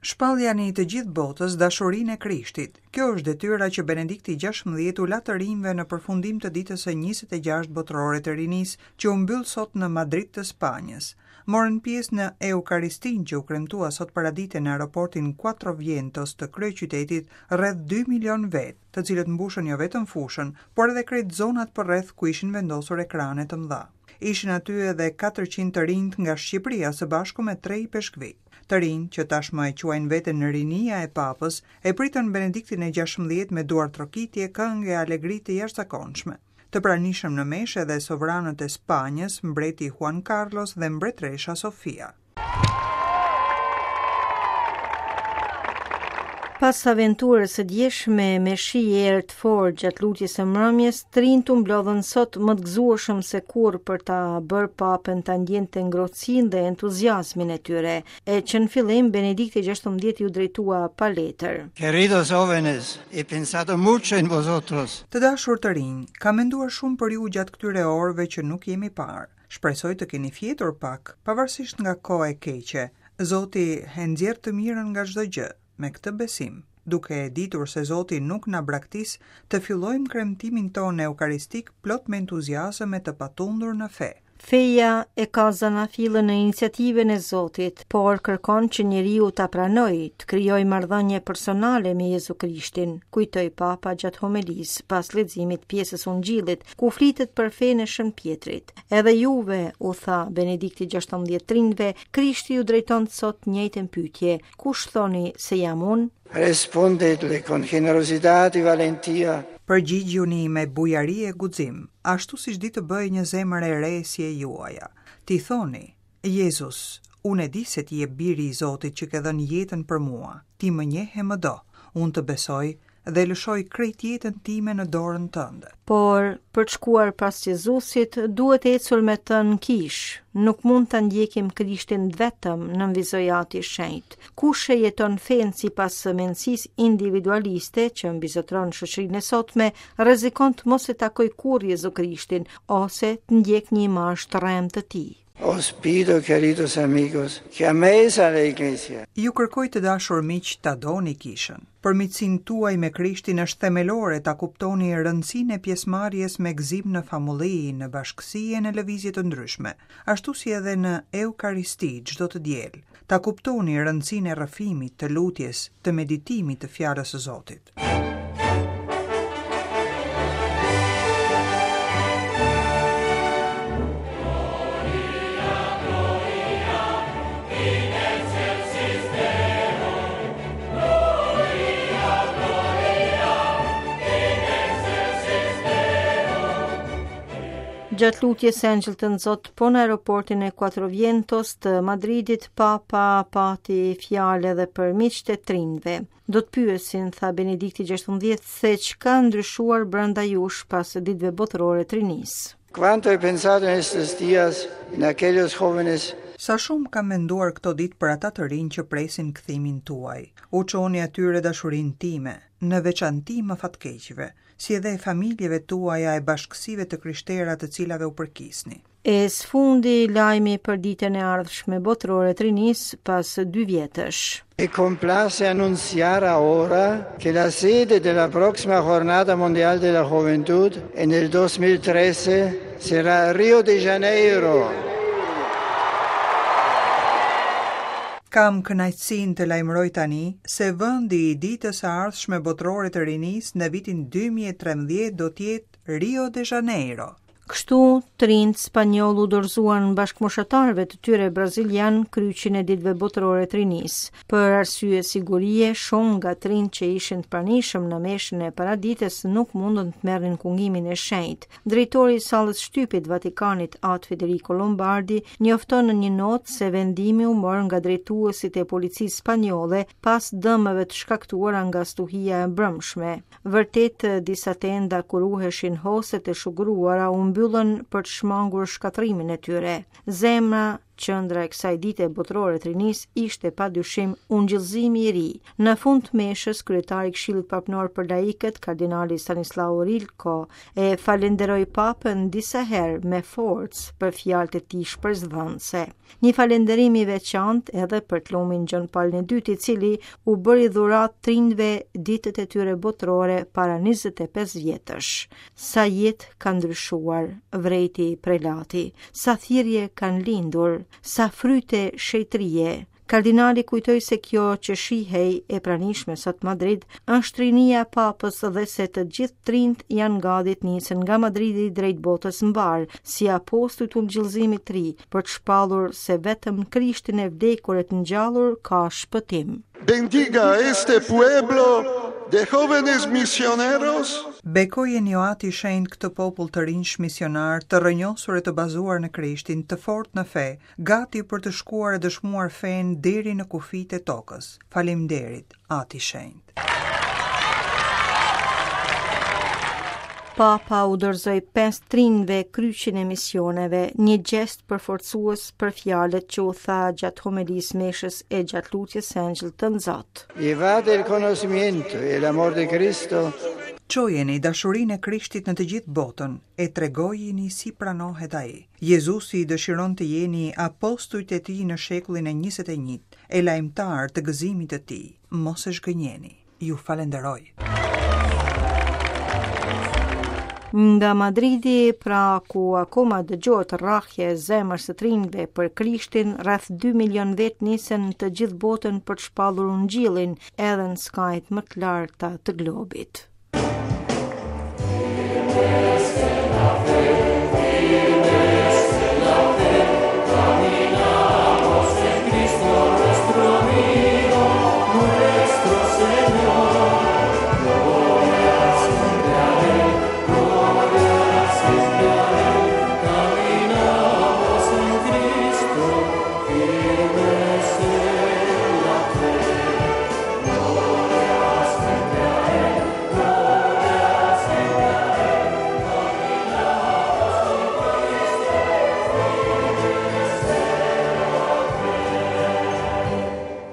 Shpallja të gjithë botës dashurinë e Krishtit. Kjo është detyra që Benedikti XVI u la të rinjve në përfundim të ditës së 26 botërore të rinisë, që u mbyll sot në Madrid të Spanjës. Morën pjesë në Eukaristin që u kremtua sot paradite në aeroportin Quattro Vientos të kryeqytetit rreth 2 milion vetë, të cilët mbushën jo vetëm fushën, por edhe krejt zonat përreth ku ishin vendosur ekrane të mëdha. Ishin aty edhe 400 të rinjt nga Shqipëria së bashku me 3 peshkvi. Të rinj, që tashmë e quajnë veten në rinia e papës, e pritën Benediktin e XVI me duar trokitje, këngë e alegri të jashtëzakonshme. Të pranishëm në mesh edhe sovranët e Spanjës, mbreti Juan Carlos dhe mbretresha Sofia. Pas aventurës së djeshme me shi e erë të fortë gjatë lutjes së mbrëmjes, të rinjt u mblodhen sot më të gëzueshëm se kurrë për ta bërë papën ta ndjente ngrohtësinë dhe entuziazmin e tyre, e që në fillim Benedikti XVI ju drejtua pa letër. Queridos jóvenes, he pensado mucho en vosotros. Të dashur të rinj, kam menduar shumë për ju gjatë këtyre orëve që nuk jemi parë. Shpresoj të keni fjetur pak, pavarësisht nga koha e keqe. Zoti e nxjerr të mirën nga çdo gjë. Me këtë besim, duke e ditur se Zoti nuk na braktis, të fillojmë kremtimin tonë eukaristik plot me entuziazëm e të patundur në fe. Feja e ka zanafillën në iniciativën e Zotit, por kërkon që njeriu ta pranojë, të krijojë marrëdhënie personale me Jezu Krishtin, kujtoi Papa gjatë homilisë pas leximit pjesës Ungjillit, ku flitet për fenë e Shën Pjetrit. Edhe juve, u tha Benedikti XVI rinjve, Krishti ju drejton sot njëjtën pyetje: kush thoni se jam unë? Respondetele con generosità e valentia. Përgjigjuni me bujari e guxim, ashtu siç di të bëj një zemër e re si e juaja. Ti thoni: Jezus, unë e di se ti je biri i Zotit që ke dhënë jetën për mua. Ti më njeh e më do. Unë të besoj dhe lëshoj krejt jetën time në dorën tënde. Por për të shkuar pas Jezusit duhet ecur me të në kish. Nuk mund të ndjekim Krishtin vetëm në vizojati shenjtë. Kush e jeton fen sipas mendësisë individualiste që mbizotron shoqërinë e sotme, rrezikon të mos e takoj kurrë Jezu Krishtin ose të ndjek një imazh të rremtë të tij. Os pido, queridos amigos, que améis a la iglesia. Ju kërkoj të dashur miq ta doni kishën. Përmitësinë tuaj me Krishtin është themelore ta kuptoni rëndësinë e pjesëmarrjes me gëzim në famulli, në bashkësi e në lëvizje të ndryshme, ashtu si edhe në Eukaristi çdo të diel. Ta kuptoni rëndësinë e rrëfimit, të lutjes, të meditimit të fjalës së Zotit. Gjatë lutjes së Angjëll të Nxot po në aeroportin e Quattro Vientos të Madridit, Papa pati fjalë edhe për miqtë e trinjve. Do të pyesin, tha Benedikti XVI, se çka ndryshuar brenda jush pas ditëve botërore të rinisë. Quanto he pensado en estos días en aquellos jóvenes. Sa shumë kam menduar këto ditë për ata të rinj që presin kthimin tuaj. U çoni atyre dashurinë time, në veçanti më fatkeqëve, si edhe e familjeve tuaja e bashkësive të krishterë të cilave u përkisni. E sfundi lajmi për ditën e ardhshme botërore të rinisë pas 2 vjetësh. E complace anunciar ahora que la sede de la próxima Jornada Mundial de la Juventud en el 2013 será Rio de Janeiro. Kam kënaqësinë të lajmëroj tani se vendi i ditës së ardhshme botërore të rinisë në vitin 2013 do të jetë Rio de Janeiro. Kështu, të rinjt spanjoll u dorëzuan bashkëmoshatarëve të tyre brazilian kryqin e ditëve botërore të rinisë. Për arsye sigurie, shumë nga të rinjt që ishin të pranishëm në meshën e paradites nuk mundën të merrin kungimin e shenjtë. Drejtori i sallës shtypit Vatikanit, Atë Federico Lombardi, njofton në një notë se vendimi u mor nga drejtuesit e policisë spanjolle pas dëmeve të shkaktuara nga stuhia e brëmshme. Vërtet, disa tenda ku ruheshin hoset e shuguruara u mbyllën për të shmangur shkatrimin e tyre. Zemra Qendra e kësaj dite botërore të rinisë ishte padyshim ungjillëzimi i ri. Në fund të meshës, kryetari i Këshillit Papënor për laikët, kardinali Stanislao Rilko, e falenderoi Papën disa herë me forcë për fjalët e tij shpresdhënëse. Një falënderim i veçantë edhe për Lumin Gjon Paul II, i cili u bëri dhuratë trindve ditët e tyre botërore para 25 vjetësh. Sa jetë ka ndryshuar, vrejti prelati, sa thirrje kanë lindur, sa fryte shejtërie. Kardinali kujtoi se kjo që shihej e pranishme sot Madrid është rinia e Papës dhe se të gjithë trinjt janë gati të nisen nga Madridi drejt botës mbar, si apostujt të ungjillëzimit të ri, për të shpallur se vetëm Krishtin e vdekur e të ngjallur ka shpëtim. Bendiga este pueblo de jóvenes misioneros. Bekojeni o Ati shenjtë këtë popull të rinj misionar, të rrënjosur e të bazuar në Krishtin, të fortë në fe, gati për të shkuar e dëshmuar fen deri në kufijtë e tokës. Faleminderit, Ati shenjtë. Papa u dorëzoi 5 trinjve kryqin e misioneve, një gest përforcues për fjalët që u tha gjatë homilisë meshës e gjatë lutjes së Angjëllit të Nxot. Llevate il conocimiento e l'amor di Cristo. Çojeni dashurinë e Krishtit në të gjithë botën e tregojeni si pranohet ai. Jezusi dëshiron të jeni apostujt e tij në shekullin e 21, e lajmtar të gëzimit të tij. Mos e zgënjeni. Ju falenderoj. Nga Madridi, pra ku akoma dëgjohet rrahje e zemrës së trinjve për Krishtin, rreth 2 milion vet nisen të gjithë botën për të shpallur ungjillin edhe në skajt më të larta të globit.